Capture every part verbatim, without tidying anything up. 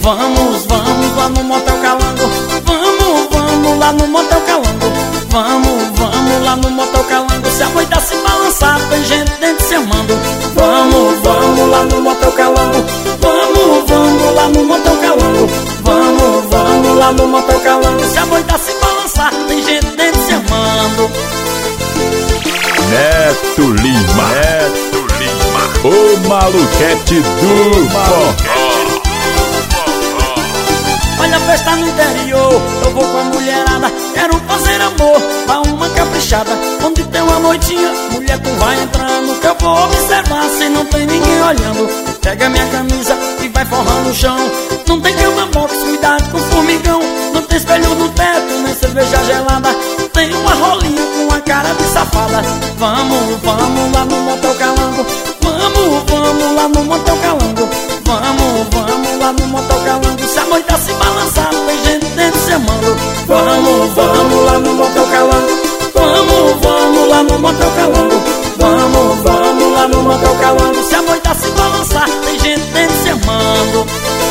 Vamos, vamos lá no Motel Calango. Vamos, vamos lá no Motel Calango. Vamos, vamos lá no Motel Calango. Se a moita se balançar, tem gente dentro se amando. Vamos, vamos lá no Motel Calango. Vamos, vamos lá no Motel Calango. Vamos, vamos lá no Motel Calango. Se a moita se balançar, tem gente dentro se amando. Neto Lima, Neto Lima, o maluquete do forró. Olha a festa no interior, eu vou com a mulherada. Quero fazer amor, dá uma caprichada. Onde tem uma noitinha, mulher tu vai entrando, que eu vou observar se não tem ninguém olhando. Pega minha camisa e vai forrando o chão. Não tem cama box, cuidado com o formigão. Não tem espelho no teto, nem cerveja gelada. Tem uma rolinha com a cara de safada. Vamos, vamos lá no Motel Calango. Vamos, vamos lá no Motel Calango. Vamos, vamos lá no Motel Calango. Se a moita se balançar, tem gente dentro se amando. Vamos, vamos lá no Motel Calango. Vamos, vamos lá no Motel Calango. Vamos, vamos lá no Motel Calango. Se a moita se balançar, tem gente dentro se amando.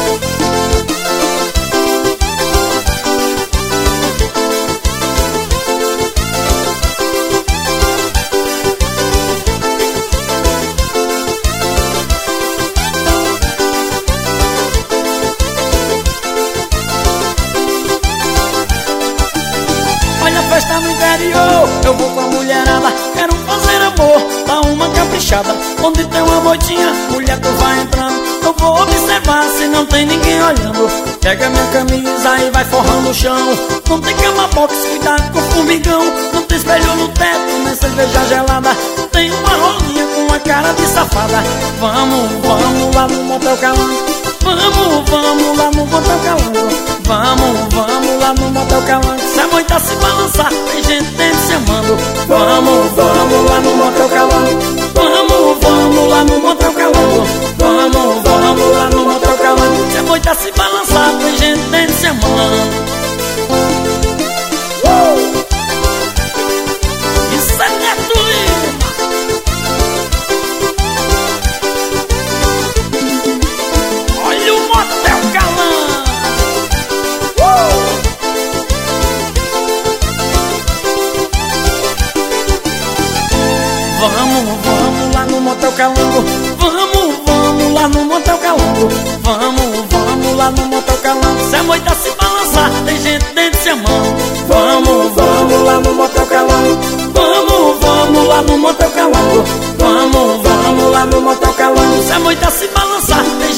Festa no interior, eu vou com a mulherada. Quero fazer amor, dá uma caprichada. Onde tem uma moitinha, mulher tu vai entrando. Eu vou observar se não tem ninguém olhando. Pega minha camisa e vai forrando o chão. Não tem cama box, cuidado com o formigão. Não tem espelho no teto, nem cerveja gelada. Tem uma rolinha com a cara de safada. Vamos, vamos lá no Motel Calango. Vamos, vamos lá no Motel Calango. Vamos, vamos lá no Motel Calango. Se a moita se balançar, tem gente dentro se amando. Vamos, vamos lá no Motel Calango. Vamos, vamos lá no Motel Calango. Vamos, vamos lá no Motel Calango. Se a moita se balançar, tem gente dentro se amando. uh! Isso é Neto Lima. Olha o Motel Calango. Vamos, vamos lá no Motel Calango. Vamos, vamos lá no Motel Calango. Vamos, vamos lá no Motel Calango. Se a moita se balançar, tem gente dentro se amando. Vamos, vamos lá no Motel Calango. Vamos, vamos lá no Motel Calango. Vamos, vamos lá no Motel Calango. Se a moita se balançar, tem